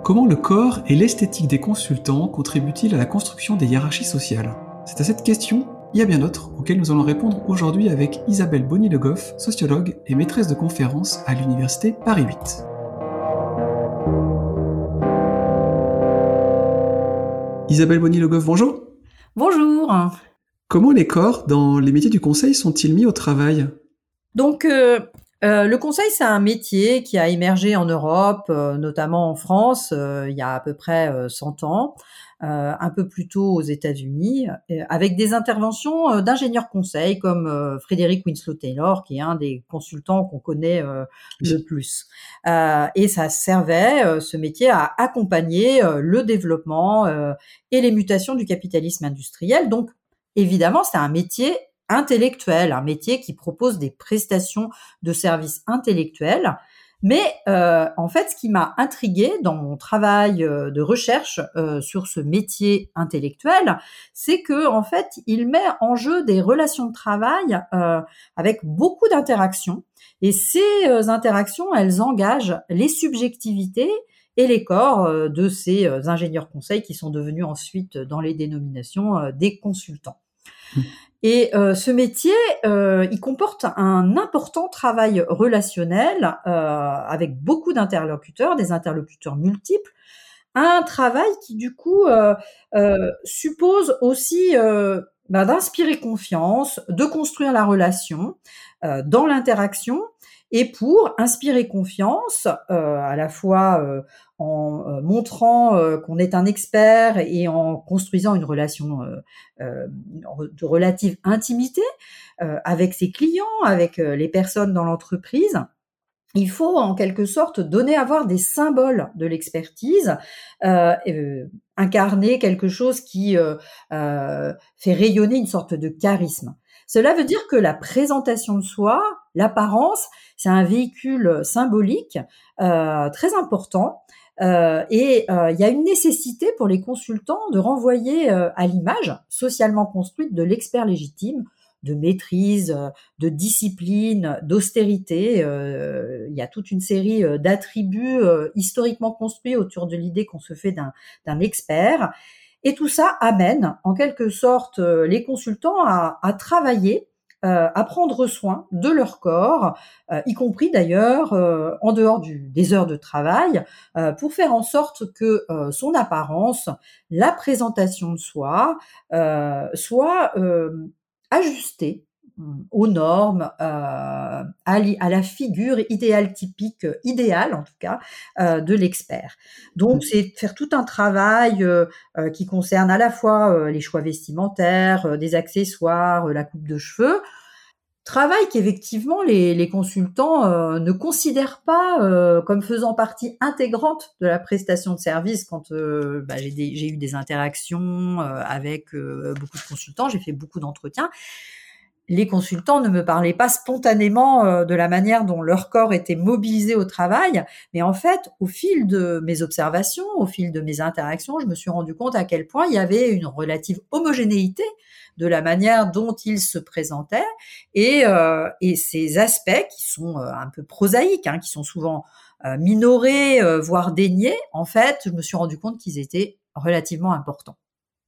Comment le corps et l'esthétique des consultants contribuent-ils à la construction des hiérarchies sociales? C'est à cette question, et à bien d'autres, auxquelles nous allons répondre aujourd'hui avec Isabelle Bonny-Le Goff, sociologue et maîtresse de conférences à l'Université Paris 8. Isabelle Bonny-Le Goff, bonjour. Bonjour. Comment les corps dans les métiers du conseil sont-ils mis au travail? Donc, le conseil, c'est un métier qui a émergé en Europe, notamment en France, il y a à peu près 100 ans, un peu plus tôt aux États-Unis, avec des interventions d'ingénieurs conseils comme Frédéric Winslow Taylor, qui est un des consultants qu'on connaît le plus. Et ça servait, ce métier, à accompagner le développement et les mutations du capitalisme industriel. Donc, évidemment, c'est un métier intellectuel, un métier qui propose des prestations de services intellectuels. Mais en fait, ce qui m'a intriguée dans mon travail de recherche sur ce métier intellectuel, c'est que en fait, il met en jeu des relations de travail avec beaucoup d'interactions. Et ces interactions, elles engagent les subjectivités et les corps de ces ingénieurs conseils qui sont devenus ensuite, dans les dénominations, des consultants. Et ce métier, il comporte un important travail relationnel avec beaucoup d'interlocuteurs, des interlocuteurs multiples. Un travail qui, du coup, suppose aussi d'inspirer confiance, de construire la relation dans l'interaction. Et pour inspirer confiance, à la fois en montrant qu'on est un expert et en construisant une relation de relative intimité avec ses clients, avec les personnes dans l'entreprise, il faut en quelque sorte donner à voir des symboles de l'expertise, incarner quelque chose qui fait rayonner une sorte de charisme. Cela veut dire que la présentation de soi, l'apparence, c'est un véhicule symbolique très important. Il y a une nécessité pour les consultants de renvoyer à l'image socialement construite de l'expert légitime, de maîtrise, de discipline, d'austérité. Il y a toute une série d'attributs historiquement construits autour de l'idée qu'on se fait d'un expert. Et tout ça amène, en quelque sorte, les consultants à travailler, à prendre soin de leur corps, y compris d'ailleurs en dehors des heures de travail, pour faire en sorte que son apparence, la présentation de soi, soit ajustée aux normes, à la figure idéale typique, idéale en tout cas, de l'expert. Donc c'est faire tout un travail qui concerne à la fois les choix vestimentaires, des accessoires, la coupe de cheveux. Travail qu'effectivement les consultants ne considèrent pas comme faisant partie intégrante de la prestation de service. Quand j'ai eu des interactions avec beaucoup de consultants, j'ai fait beaucoup d'entretiens. Les consultants ne me parlaient pas spontanément de la manière dont leur corps était mobilisé au travail, mais en fait, au fil de mes observations, au fil de mes interactions, je me suis rendu compte à quel point il y avait une relative homogénéité de la manière dont ils se présentaient et ces aspects qui sont un peu prosaïques, qui sont souvent minorés, voire déniés, en fait, je me suis rendu compte qu'ils étaient relativement importants.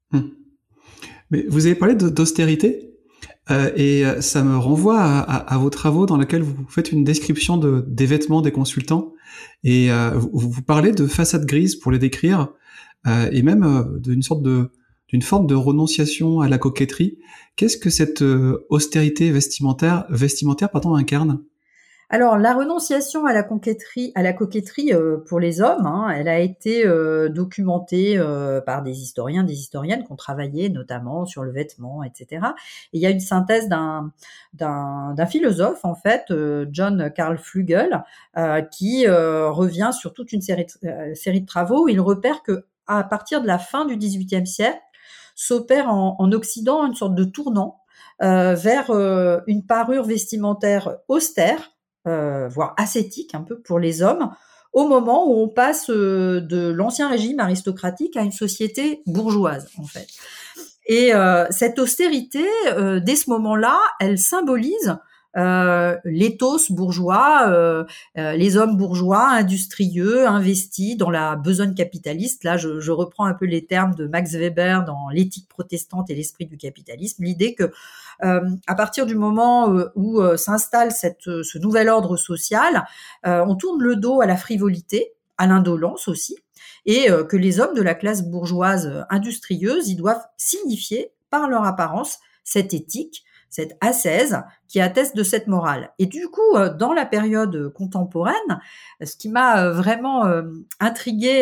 Mais vous avez parlé d'austérité et ça me renvoie à vos travaux dans lesquels vous faites une description des vêtements des consultants et vous parlez de façade grise pour les décrire et même d'une forme de renonciation à la coquetterie. Qu'est-ce que cette austérité vestimentaire incarne? Alors, la renonciation à la coquetterie pour les hommes, elle a été documentée par des historiens, des historiennes qui ont travaillé notamment sur le vêtement, etc. Et il y a une synthèse d'un philosophe, en fait, John Carl Flügel, qui revient sur toute une série de travaux où il repère que à partir de la fin du XVIIIe siècle, s'opère en Occident une sorte de tournant vers une parure vestimentaire austère, voire ascétique un peu pour les hommes, au moment où on passe de l'ancien régime aristocratique à une société bourgeoise, en fait. Et cette austérité, dès ce moment-là, elle symbolise l'éthos bourgeois, les hommes bourgeois, industrieux, investis dans la besogne capitaliste. Là, je reprends un peu les termes de Max Weber dans L'éthique protestante et l'esprit du capitalisme. L'idée que à partir du moment où s'installe ce nouvel ordre social, on tourne le dos à la frivolité, à l'indolence aussi, et que les hommes de la classe bourgeoise industrieuse, ils doivent signifier par leur apparence cette éthique, cette ascèse qui atteste de cette morale. Et du coup, dans la période contemporaine, ce qui m'a vraiment intriguée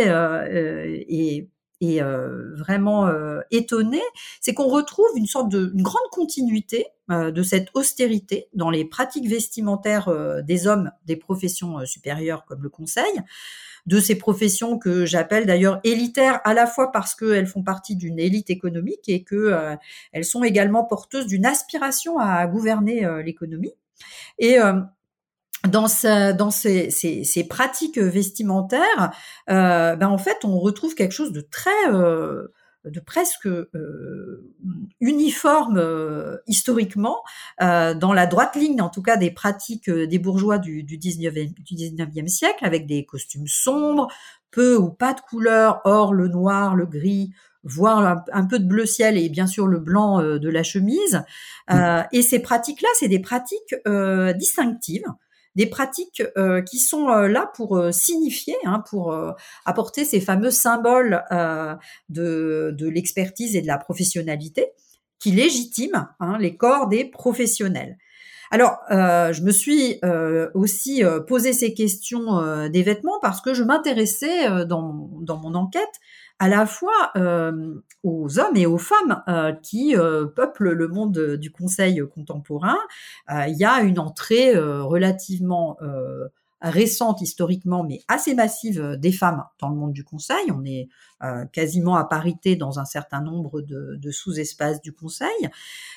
et vraiment étonnée, c'est qu'on retrouve une grande continuité de cette austérité dans les pratiques vestimentaires des hommes des professions supérieures comme le conseil, de ces professions que j'appelle d'ailleurs élitaires, à la fois parce qu'elles font partie d'une élite économique et que elles sont également porteuses d'une aspiration à gouverner l'économie. Et dans ces pratiques vestimentaires, en fait, on retrouve quelque chose de très de presque uniforme historiquement, dans la droite ligne, en tout cas, des pratiques des bourgeois du 19e siècle, avec des costumes sombres, peu ou pas de couleurs, or le noir, le gris, voire un peu de bleu ciel et bien sûr le blanc de la chemise. Et ces pratiques-là, c'est des pratiques distinctives, des pratiques qui sont là pour signifier, pour apporter ces fameux symboles de l'expertise et de la professionnalité qui légitiment les corps des professionnels. Alors, je me suis aussi posé ces questions des vêtements parce que je m'intéressais dans mon enquête à la fois aux hommes et aux femmes qui peuplent le monde du conseil contemporain. Il y a une entrée relativement récente historiquement, mais assez massive des femmes dans le monde du conseil. On est quasiment à parité dans un certain nombre de sous-espaces du conseil.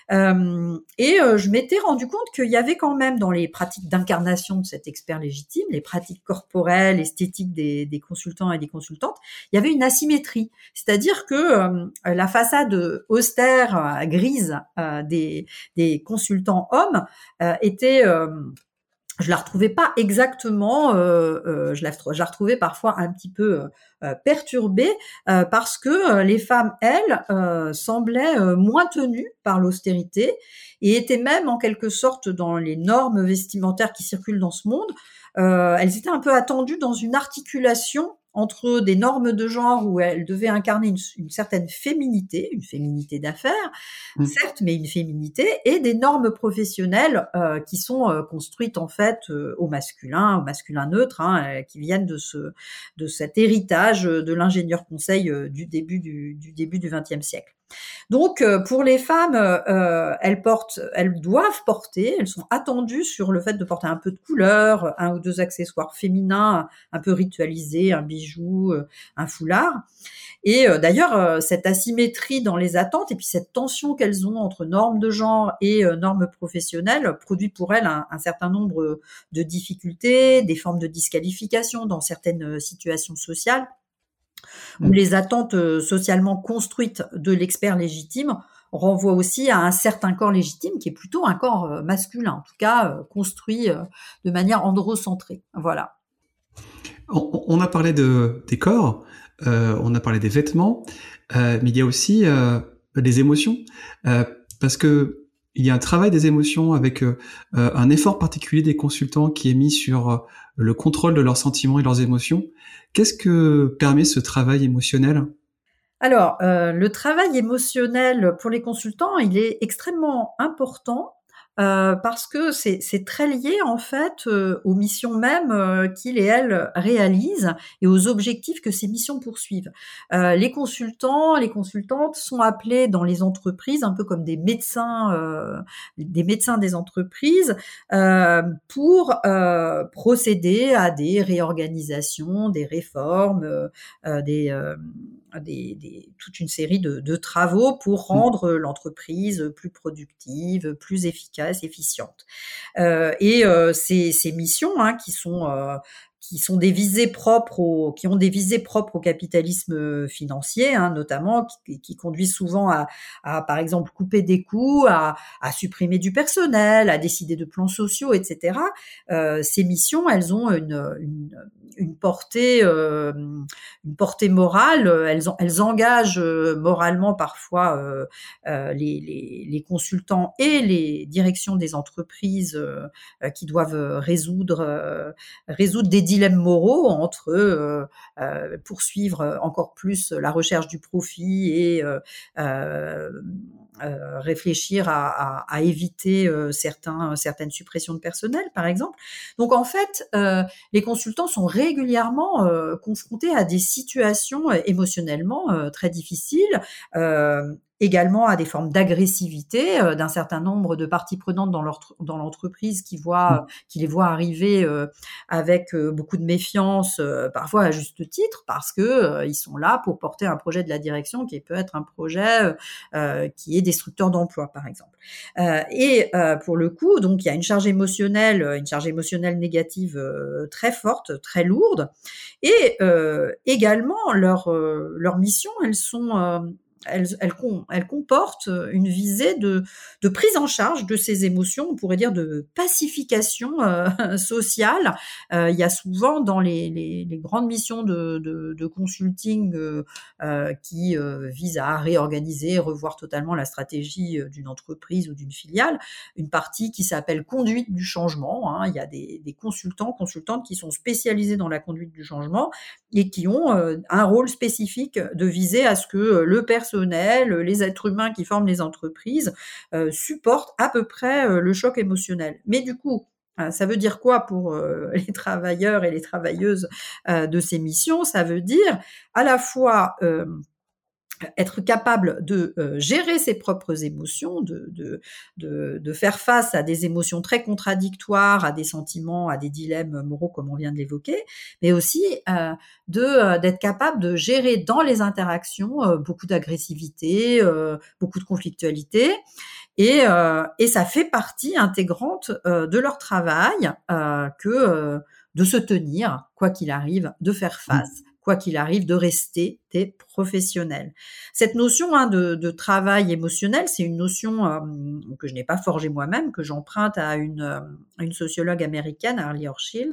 Je m'étais rendu compte qu'il y avait quand même dans les pratiques d'incarnation de cet expert légitime, les pratiques corporelles, esthétiques des consultants et des consultantes, il y avait une asymétrie. C'est-à-dire que la façade austère, grise des consultants hommes était... je la retrouvais pas exactement, je la retrouvais parfois un petit peu perturbée parce que les femmes, elles, semblaient moins tenues par l'austérité et étaient même en quelque sorte dans les normes vestimentaires qui circulent dans ce monde. Elles étaient un peu attendues dans une articulation entre des normes de genre où elles devaient incarner une certaine féminité, une féminité d'affaires, certes, mais une féminité, et des normes professionnelles qui sont construites en fait au masculin neutre, qui viennent de cet héritage de l'ingénieur conseil du début du XXe siècle. Donc, pour les femmes, elles doivent porter, elles sont attendues sur le fait de porter un peu de couleur, un ou deux accessoires féminins un peu ritualisés, un bijou, un foulard. Et d'ailleurs, cette asymétrie dans les attentes et puis cette tension qu'elles ont entre normes de genre et normes professionnelles produit pour elles un certain nombre de difficultés, des formes de disqualification dans certaines situations sociales, où les attentes socialement construites de l'expert légitime renvoient aussi à un certain corps légitime qui est plutôt un corps masculin, en tout cas construit de manière androcentrée. Voilà. On a parlé des corps, on a parlé des vêtements, mais il y a aussi les émotions, parce que il y a un travail des émotions avec un effort particulier des consultants qui est mis sur le contrôle de leurs sentiments et leurs émotions. Qu'est-ce que permet ce travail émotionnel ? Alors, le travail émotionnel pour les consultants, il est extrêmement important parce que c'est très lié en fait aux missions même qu'ils et elles réalisent et aux objectifs que ces missions poursuivent. Les consultants, les consultantes sont appelés dans les entreprises un peu comme des médecins des entreprises pour procéder à des réorganisations, des réformes, toute une série de travaux pour rendre l'entreprise plus productive, plus efficace, efficiente. Ces missions qui sont qui sont des visées qui ont des visées propres au capitalisme financier, hein, notamment, qui conduisent souvent par exemple, couper des coûts, à supprimer du personnel, à décider de plans sociaux, etc. Ces missions, elles ont une portée morale. Elles engagent moralement parfois les consultants et les directions des entreprises qui doivent résoudre des dilemmes moraux entre poursuivre encore plus la recherche du profit et réfléchir à éviter certaines suppressions de personnel, par exemple. Donc en fait, les consultants sont régulièrement confrontés à des situations émotionnellement très difficiles, également à des formes d'agressivité d'un certain nombre de parties prenantes dans l'entreprise qui les voient arriver avec beaucoup de méfiance, parfois à juste titre, parce que ils sont là pour porter un projet de la direction qui peut être un projet qui est destructeur d'emploi, par exemple. Pour le coup, donc il y a une charge émotionnelle négative très forte, très lourde, et également leurs missions, elles comportent une visée de prise en charge de ces émotions, on pourrait dire de pacification sociale. Il y a souvent dans les grandes missions de consulting qui visent à réorganiser, revoir totalement la stratégie d'une entreprise ou d'une filiale, une partie qui s'appelle conduite du changement, hein. Il y a des consultantes qui sont spécialisés dans la conduite du changement et qui ont un rôle spécifique de viser à ce que le personnel, les êtres humains qui forment les entreprises supportent à peu près le choc émotionnel. Mais du coup, ça veut dire quoi pour les travailleurs et les travailleuses de ces missions? Ça veut dire à la fois être capable de gérer ses propres émotions, de faire face à des émotions très contradictoires, à des sentiments, à des dilemmes moraux comme on vient de l'évoquer, mais aussi d'être capable de gérer dans les interactions beaucoup d'agressivité, beaucoup de conflictualité, et ça fait partie intégrante de leur travail que de se tenir, quoi qu'il arrive, de faire face, quoi qu'il arrive, de rester des professionnels. Cette notion de travail émotionnel, c'est une notion que je n'ai pas forgée moi-même, que j'emprunte à une sociologue américaine, Harley Hochschild,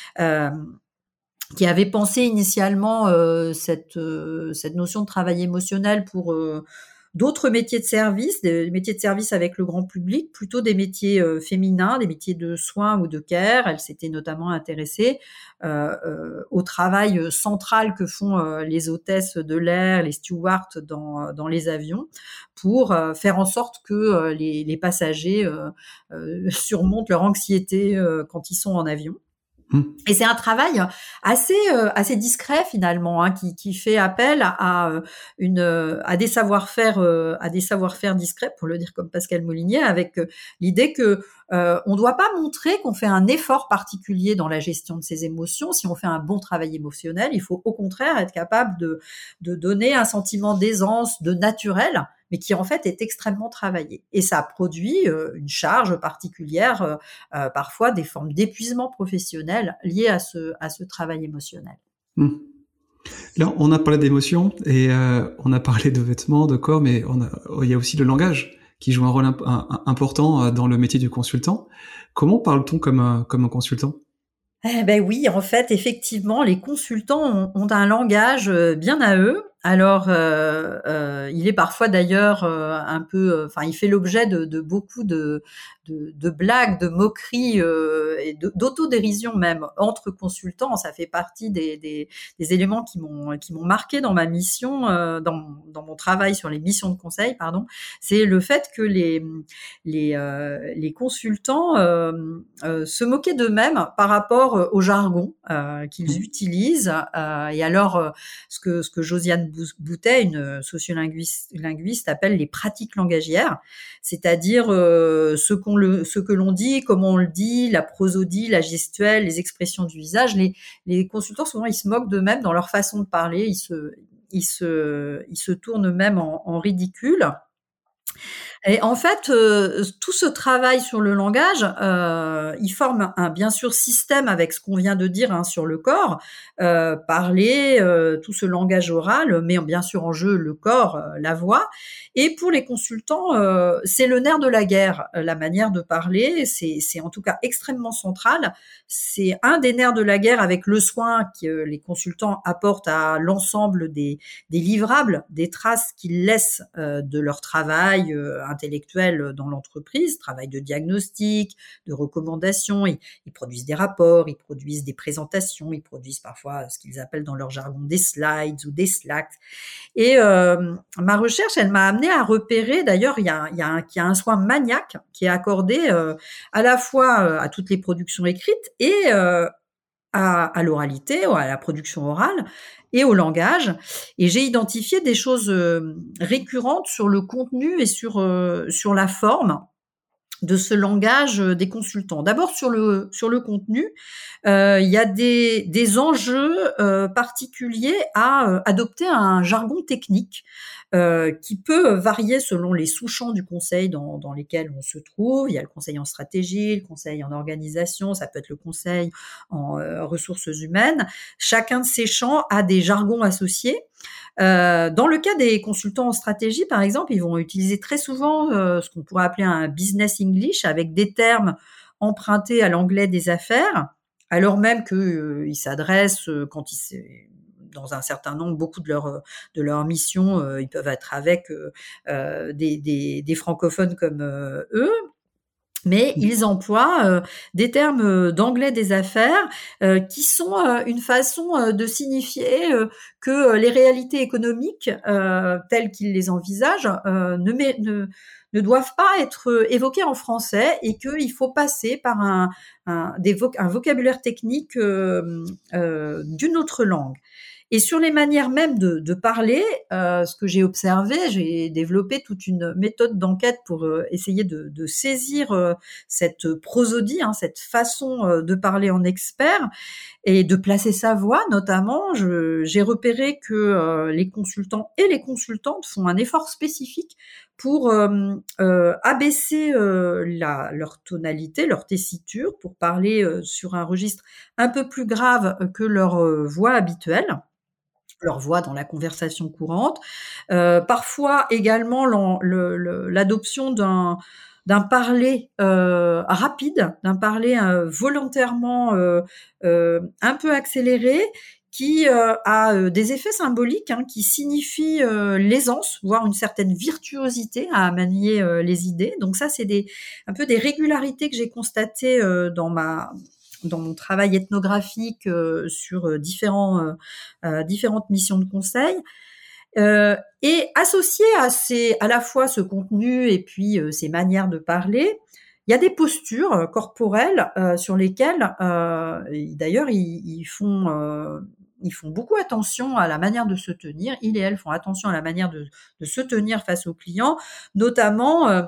qui avait pensé initialement cette notion de travail émotionnel pour d'autres métiers de service, des métiers de service avec le grand public, plutôt des métiers féminins, des métiers de soins ou de care. Elle s'était notamment intéressée au travail central que font les hôtesses de l'air, les stewards dans les avions, pour faire en sorte que les passagers surmontent leur anxiété quand ils sont en avion. Et c'est un travail assez discret finalement, hein, qui fait appel à des savoir-faire discrets, pour le dire comme Pascal Molinier, avec l'idée que on ne doit pas montrer qu'on fait un effort particulier dans la gestion de ses émotions. Si on fait un bon travail émotionnel, il faut au contraire être capable de donner un sentiment d'aisance, de naturel, mais qui en fait est extrêmement travaillé. Et ça produit une charge particulière, parfois des formes d'épuisement professionnel liées à ce travail émotionnel. Là, on a parlé d'émotions et on a parlé de vêtements, de corps, mais il y a aussi le langage qui joue un rôle important dans le métier du consultant. Comment parle-t-on comme un consultant ? Eh ben oui, en fait, effectivement, les consultants ont un langage bien à eux. Alors, il est parfois d'ailleurs un peu, enfin, il fait l'objet de beaucoup de blagues, de moqueries et d'autodérision même entre consultants. Ça fait partie des éléments qui m'ont marqué dans ma mission, dans mon travail sur les missions de conseil, pardon. C'est le fait que les consultants se moquaient d'eux-mêmes par rapport au jargon qu'ils utilisent. Et alors, ce que Josiane Boutet, une sociolinguiste, appelle les pratiques langagières, c'est-à-dire ce que l'on dit, comment on le dit, la prosodie, la gestuelle, les expressions du visage. Les consultants, souvent, ils se moquent d'eux-mêmes dans leur façon de parler, ils se tournent eux-mêmes en ridicule. Et en fait, tout ce travail sur le langage, il forme un bien sûr système avec ce qu'on vient de dire, hein, sur le corps, parler, tout ce langage oral, mais bien sûr en jeu le corps, la voix. Et pour les consultants, c'est le nerf de la guerre, la manière de parler, c'est en tout cas extrêmement central. C'est un des nerfs de la guerre avec le soin que les consultants apportent à l'ensemble des livrables, des traces qu'ils laissent de leur travail intellectuel dans l'entreprise, travail de diagnostic, de recommandation. Ils produisent des rapports, ils produisent des présentations, ils produisent parfois ce qu'ils appellent dans leur jargon des slides ou des slacks. Et ma recherche, elle m'a amené à repérer, d'ailleurs, il y a un soin maniaque qui est accordé à la fois à toutes les productions écrites et à l'oralité, ou à la production orale et au langage. Et j'ai identifié des choses récurrentes sur le contenu et sur la forme de ce langage des consultants. D'abord sur le contenu, il y a des enjeux particuliers à adopter un jargon technique qui peut varier selon les sous-champs du conseil dans lesquels on se trouve. Il y a le conseil en stratégie, le conseil en organisation, ça peut être le conseil en ressources humaines. Chacun de ces champs a des jargons associés. Dans le cas des consultants en stratégie, par exemple, ils vont utiliser très souvent ce qu'on pourrait appeler un business English avec des termes empruntés à l'anglais des affaires, alors même qu'ils s'adressent dans un certain nombre, beaucoup de leurs missions, ils peuvent être avec des francophones comme eux. Mais ils emploient des termes d'anglais des affaires qui sont une façon de signifier que les réalités économiques telles qu'ils les envisagent ne doivent pas être évoquées en français et qu'il faut passer par un vocabulaire technique d'une autre langue. Et sur les manières même de parler, ce que j'ai observé, j'ai développé toute une méthode d'enquête pour essayer de saisir cette prosodie, hein, cette façon de parler en expert et de placer sa voix notamment. J'ai repéré que les consultants et les consultantes font un effort spécifique pour abaisser leur tonalité, leur tessiture, pour parler sur un registre un peu plus grave que leur voix habituelle, leur voix dans la conversation courante. Parfois également l'adoption d'un parler rapide, d'un parler volontairement un peu accéléré, qui a des effets symboliques, hein, qui signifient l'aisance, voire une certaine virtuosité à manier les idées. Donc ça, c'est un peu des régularités que j'ai constatées dans mon travail ethnographique sur différentes missions de conseil. Et associé à la fois ce contenu et puis ces manières de parler, il y a des postures corporelles sur lesquelles, d'ailleurs, ils font beaucoup attention à la manière de se tenir. Ils et elles font attention à la manière de se tenir face aux clients, notamment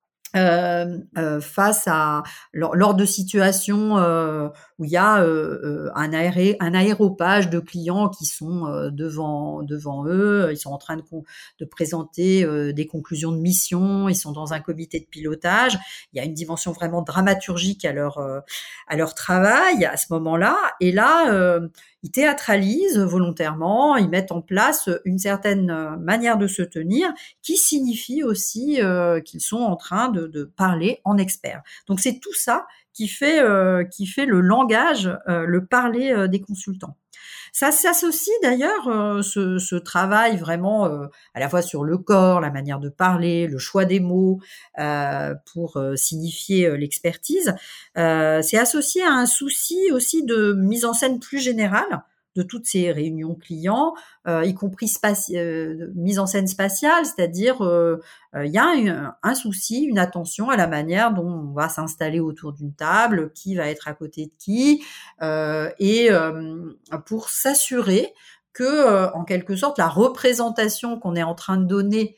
face à lors de situations où il y a un aéropage de clients qui sont devant eux, ils sont en train de présenter des conclusions de mission, ils sont dans un comité de pilotage, il y a une dimension vraiment dramaturgique à leur travail à ce moment-là, et là ils théâtralisent volontairement, ils mettent en place une certaine manière de se tenir qui signifie aussi qu'ils sont en train de parler en expert. Donc c'est tout ça qui fait le langage, le parler des consultants. Ça s'associe d'ailleurs, ce travail vraiment à la fois sur le corps, la manière de parler, le choix des mots pour signifier l'expertise. C'est associé à un souci aussi de mise en scène plus générale de toutes ces réunions clients, y compris mise en scène spatiale, c'est-à-dire il y a un souci, une attention à la manière dont on va s'installer autour d'une table, qui va être à côté de qui, et pour s'assurer que, en quelque sorte, la représentation qu'on est en train de donner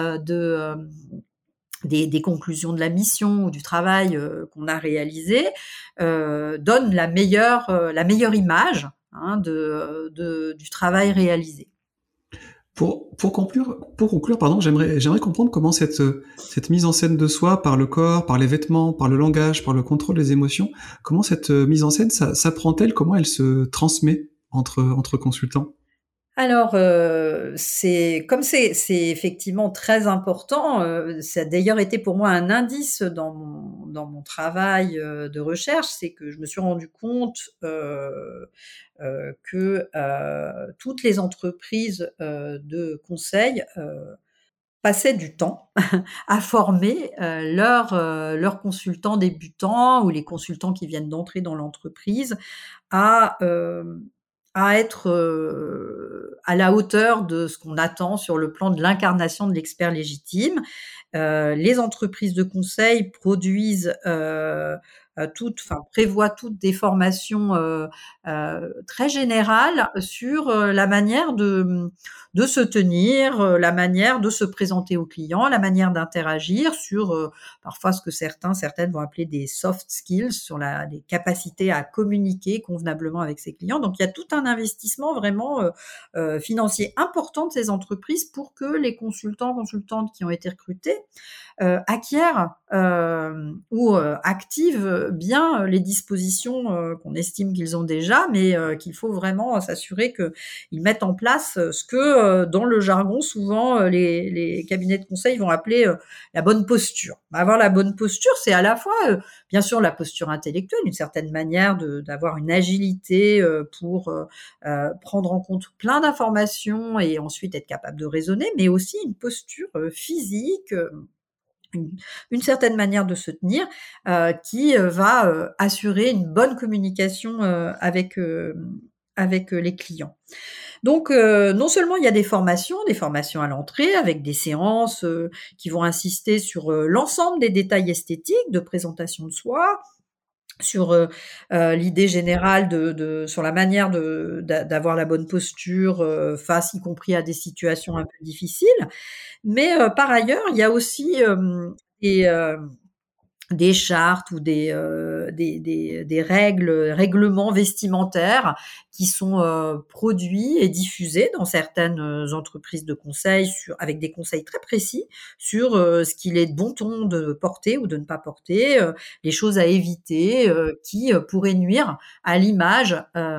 des conclusions de la mission ou du travail qu'on a réalisé donne la meilleure image, hein, du travail réalisé. Pour conclure, pardon, j'aimerais comprendre comment cette mise en scène de soi par le corps, par les vêtements, par le langage, par le contrôle des émotions, comment cette mise en scène s'apprend-elle, comment elle se transmet entre consultants? Alors, c'est effectivement très important, ça a d'ailleurs été pour moi un indice dans mon travail, de recherche, c'est que je me suis rendu compte, que, toutes les entreprises, de conseil, passaient du temps à former, leurs consultants débutants ou les consultants qui viennent d'entrer dans l'entreprise à, à être, à la hauteur de ce qu'on attend sur le plan de l'incarnation de l'expert légitime. Les entreprises de conseil produisent, prévoient toutes des formations, très générales sur, la manière de se tenir, la manière de se présenter aux clients, la manière d'interagir sur, parfois ce que certaines vont appeler des soft skills, sur les capacités à communiquer convenablement avec ses clients. Donc il y a tout un investissement vraiment, financier important de ces entreprises pour que les consultants, consultantes qui ont été recrutés, acquièrent, ou activent bien les dispositions, qu'on estime qu'ils ont déjà, mais qu'il faut vraiment s'assurer qu'ils mettent en place, ce que, dans le jargon souvent, les cabinets de conseil vont appeler, la bonne posture. Avoir la bonne posture, c'est à la fois, bien sûr la posture intellectuelle, une certaine manière d'avoir une agilité, pour, prendre en compte plein d'informations et ensuite être capable de raisonner, mais aussi une posture, physique, une, une certaine manière de se tenir, qui va assurer une bonne communication avec les clients. Donc, non seulement il y a des formations à l'entrée avec des séances qui vont insister sur l'ensemble des détails esthétiques de présentation de soi, sur l'idée générale sur la manière d'avoir la bonne posture face y compris à des situations un peu difficiles. Mais par ailleurs, il y a aussi des, euh, des chartes ou des règlements vestimentaires qui sont produits et diffusés dans certaines entreprises de conseil avec des conseils très précis sur ce qu'il est de bon ton de porter ou de ne pas porter, les choses à éviter qui pourraient nuire à l'image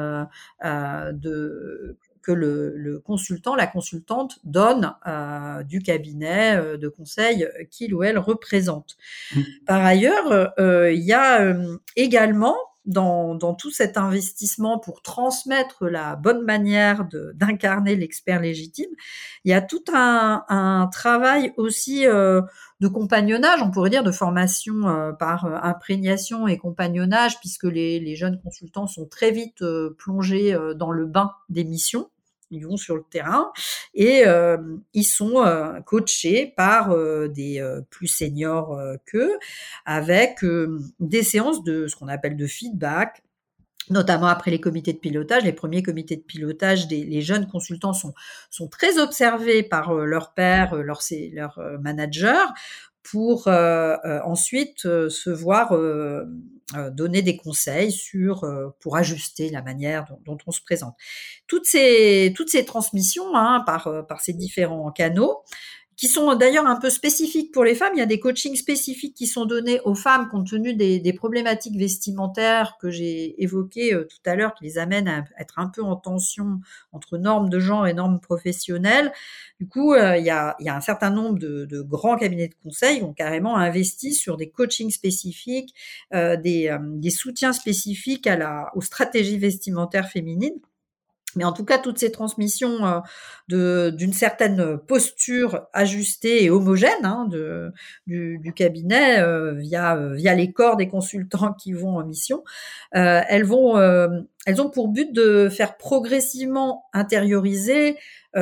que le consultant, la consultante donne du cabinet de conseil qu'il ou elle représente. Mmh. Par ailleurs, il y a également dans tout cet investissement pour transmettre la bonne manière d'incarner l'expert légitime, il y a tout un travail aussi de compagnonnage, on pourrait dire de formation par imprégnation et compagnonnage, puisque les jeunes consultants sont très vite plongés dans le bain des missions. Ils vont sur le terrain et ils sont coachés par des plus seniors qu'eux, avec des séances de ce qu'on appelle de feedback, notamment après les comités de pilotage. Les premiers comités de pilotage, les jeunes consultants sont très observés par leurs pairs, leurs managers, pour ensuite se voir donner des conseils pour ajuster la manière dont on se présente. Toutes ces transmissions par ces différents canaux, qui sont d'ailleurs un peu spécifiques pour les femmes. Il y a des coachings spécifiques qui sont donnés aux femmes compte tenu des problématiques vestimentaires que j'ai évoquées tout à l'heure, qui les amènent à être un peu en tension entre normes de genre et normes professionnelles. Du coup, il y a un certain nombre de grands cabinets de conseil qui ont carrément investi sur des coachings spécifiques, des soutiens spécifiques aux stratégies vestimentaires féminines. Mais en tout cas, toutes ces transmissions d'une certaine posture ajustée et homogène du cabinet via les corps des consultants qui vont en mission, elles ont pour but de faire progressivement intérioriser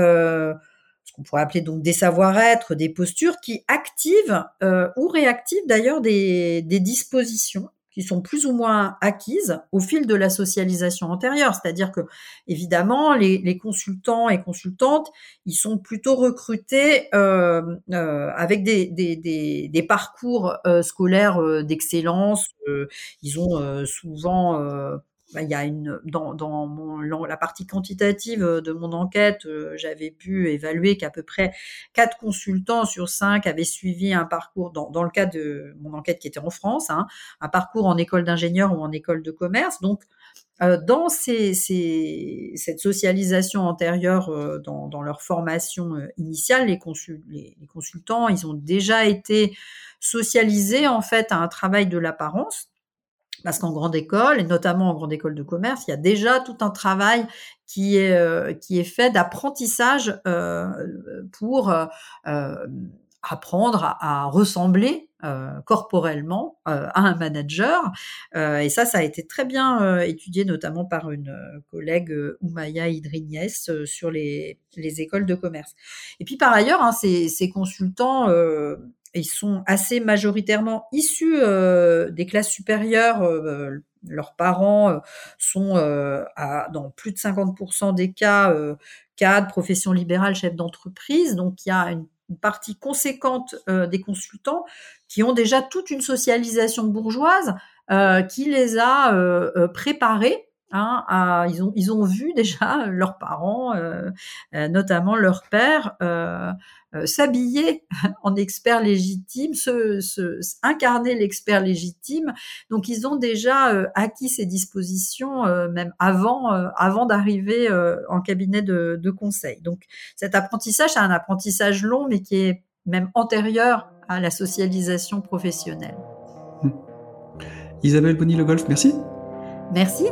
ce qu'on pourrait appeler donc des savoir-être, des postures qui activent ou réactivent d'ailleurs des dispositions qui sont plus ou moins acquises au fil de la socialisation antérieure. C'est-à-dire que, évidemment, les consultants et consultantes, ils sont plutôt recrutés avec des parcours scolaires d'excellence. Ils ont souvent il y a la partie quantitative de mon enquête, j'avais pu évaluer qu'à peu près 4 consultants sur 5 avaient suivi un parcours dans le cadre de mon enquête qui était en France, hein, un parcours en école d'ingénieur ou en école de commerce. Donc, dans cette socialisation antérieure dans leur formation initiale, les consultants, ils ont déjà été socialisés en fait à un travail de l'apparence. Parce qu'en grande école, et notamment en grande école de commerce, il y a déjà tout un travail qui est fait d'apprentissage pour apprendre à ressembler corporellement à un manager. Et ça a été très bien étudié, notamment par une collègue, Oumaya Idrignès, sur les écoles de commerce. Et puis par ailleurs, hein, ces consultants, ils sont assez majoritairement issus des classes supérieures. Leurs parents sont dans plus de 50% des cas cadres, profession libérale, chefs d'entreprise. Donc il y a une partie conséquente des consultants qui ont déjà toute une socialisation bourgeoise qui les a préparés. Hein, ils ont vu déjà leurs parents, notamment leur père, s'habiller en expert légitime, incarner l'expert légitime. Donc ils ont déjà acquis ces dispositions même avant d'arriver en cabinet de conseil. Donc cet apprentissage, c'est un apprentissage long, mais qui est même antérieur à la socialisation professionnelle. Isabelle Bonny-Le Goff, merci. Merci.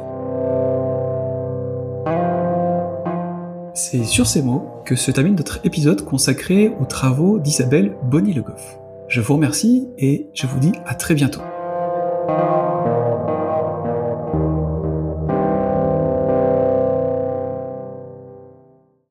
C'est sur ces mots que se termine notre épisode consacré aux travaux d'Isabelle Bonny-Le Goff. Je vous remercie et je vous dis à très bientôt.